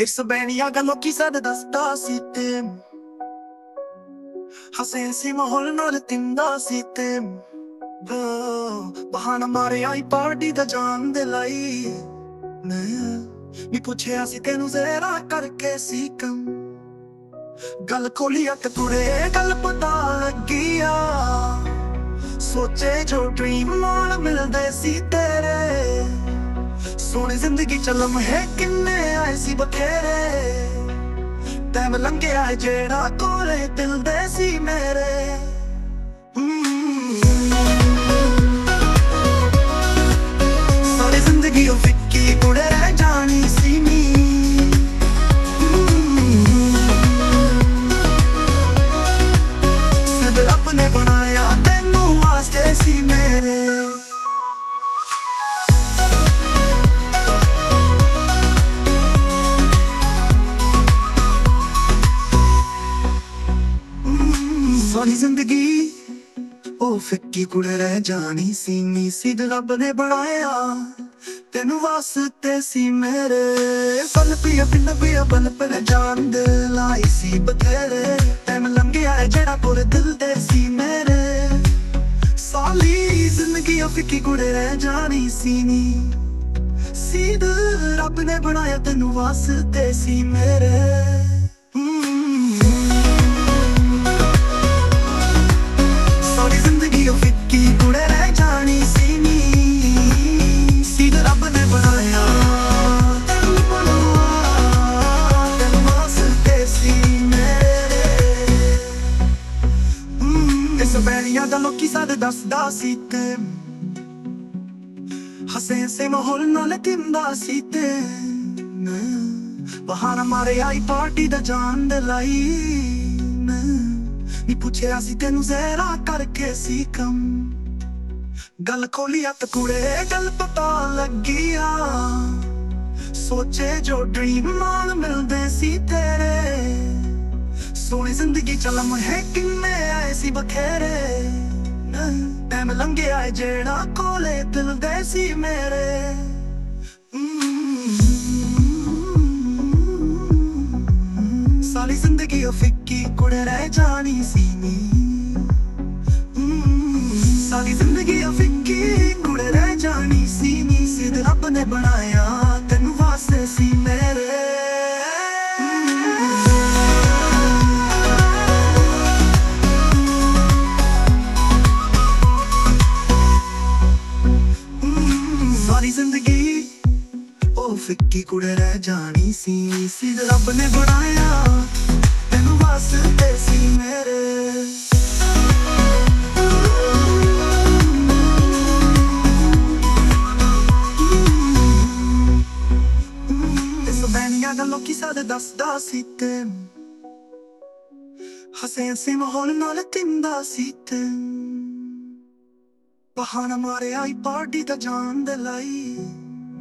ਇਸ ਬੈਣੀਆਂ ਗੱਲੋਂ ਕੀ ਸਾਡੇ ਦੱਸਦਾ ਸੀ ਤੇ ਹੱਸੇ ਸੀ ਮਾਹੌਲ ਨਾਲ ਤਿੰਦਾ ਸੀ ਤੇ ਬਹਾਨਾ ਮਾਰਿਆ ਈ ਪਾਰਟੀ ਦਾ ਜਾਣ ਦੇ ਲਈ ਮੈਂ ਵੀ ਪੁੱਛਿਆ ਸੀ ਤੈਨੂੰ ਜ਼ਰਾ ਕਰਕੇ ਸੀ ਕੰਮ ਗੱਲ ਖੋਲੀ ਤੇ ਤੁਰੇ ਗੱਲ ਪਤਾ ਲੱਗਿਆ ਸੋਚੇ ਜੋ ਡ੍ਰੀਮ ਨਾਲ ਮਿਲਦੇ ਸੀ ਤੇਰੇ ਸੋਹਣੀ ਜ਼ਿੰਦਗੀ ਚ ਲਮਹੇ ਕਿੰਨੇ ਆਏ ਸੀ ਬਥੇਰੇ ਟਾਈਮ ਲੰਘਿਆ ਜਿਹੜਾ ਕੋਲੇ ਦਿਲ ਦੇ ਸੀ ਮੇਰੇ ਸਾਰੀ ਜ਼ਿੰਦਗੀ ਉਹ ਫਿੱਕੀ ਕੁੜੇ ਰਹਿ ਜਾਣੀ ਸੀ ਨੀ ਸਿੱਧ ਰੱਬ ਨੇ ਬਣਾਇਆ ਤੈਨੂੰ ਵਾਸਤੇ ਸੀ ਮੇਰੇ ਸਾਰੀ ਜ਼ਿੰਦਗੀ ਉਹ ਫਿੱਕੀ ਕੁੜੇ ਰਹਿ ਜਾਣੀ ਸੀ ਨੀ ਸਿੱਧ ਰੱਬ ਨੇ ਬਣਾਇਆ ਤੈਨੂੰ ਵਾਸਤੇ ਸੀ ਮੇਰੇ ਪਲ ਪਿਆ ਪਿੰਨ ਪਿਆ ਪਲ ਪਲ ਜਾਨ ਦੇ ਲਾਈ ਸੀ ਬਥੇਰੇ ਟਾਈਮ ਲੰਘਿਆ ਜਿਹੜਾ ਪੂਰੇ ਦਿਲ ਦੇ ਸੀ ਮੇਰੇ ਸਾਲੀ ਜ਼ਿੰਦਗੀ ਉਹ ਫਿੱਕੀ ਕੁੜੇ ਰਹਿ ਜਾਣੀ ਸੀ ਨੀ ਸਿੱਧ ਰੱਬ ਨੇ ਬਣਾਇਆ ਤੈਨੂੰ ਵਾਸਤੇ ਸੀ ਮੇਰੇ ਬੈਣੀਆਂ ਦਾ ਲੋਕੀ ਸਾਡੇ ਦੱਸਦਾ ਸੀ ਤੇ ਹੱਸੇ ਸੇ ਮਾਹੌਲ ਨਾਲ ਤਿੰਦਾ ਸੀ ਤੇ ਬਹਾਨਾ ਮਾਰਿਆ ਈ ਪਾਰਟੀ ਦਾ ਜਾਣ ਦੇ ਲਈ ਨੀ ਪੁੱਛਿਆ ਸੀ ਤੈਨੂੰ ਜ਼ਰਾ ਕਰਕੇ ਸੀ ਕੰਮ ਗੱਲ ਖੋਲੀ ਤੇ ਕੁੜੇ ਗੱਲ ਪਤਾ ਲੱਗਿਆ ਸੋਚੇ ਜੋ ਡ੍ਰੀਮ ਨਾਲ ਮਿਲਦੇ ਸੀ ਤੇਰੇ ਸੋਹਣੀ ਜ਼ਿੰਦਗੀ ਚ ਲਮਹੇ ਕਿੰਨੇ ਆਏ ਸੀ ਬਥੇਰੇ ਟਾਈਮ ਲੰਘਿਆ ਜਿਹੜਾ ਕੋਲੇ ਦਿਲ ਦੇ ਸੀ ਮੇਰੇ ਸਾਰੀ ਜ਼ਿੰਦਗੀ ਉਹ ਫਿੱਕੀ ਕੁੜੇ ਰਹਿ ਜਾਣੀ ਸੀ ਨੀ ਸਾਰੀ ਜ਼ਿੰਦਗੀ ਉਹ ਫਿੱਕੀ ਕੁੜੇ ਰਹਿ ਜਾਣੀ ਸੀ ਨੀ ਸਿੱਧ ਰੱਬ ਨੇ ਬਣਾਇਆ ਤੈਨੂੰ ਵਾਸਤੇ ਸੀ ਮੇਰੇ ਜ਼ਿੰਦਗੀ ਉਹ ਫਿੱਕੀ ਕੁੜੇ ਰਹਿ ਜਾਣੀ ਸੀ ਸਿੱਧ ਰੱਬ ਨੇ ਬਣਾਇਆ ਤੈਨੂੰ ਵਾਸਤੇ ਸੀ ਮੇਰੇ ਇਸ ਬੈਣੀਆਂ ਗੱਲੋਂ ਕੀ ਸਾਡੇ ਦੱਸਦਾ ਸੀ ਤੇ ਹੱਸੇ ਸੀ ਮਾਹੌਲ ਨਾਲ ਤਿੰਦਾ ਸੀ ਤੇ ਬਹਾਨਾ ਮਾਰਿਆ ਈ ਪਾਰਟੀ ਦਾ ਜਾਣ ਦੇ ਲਈ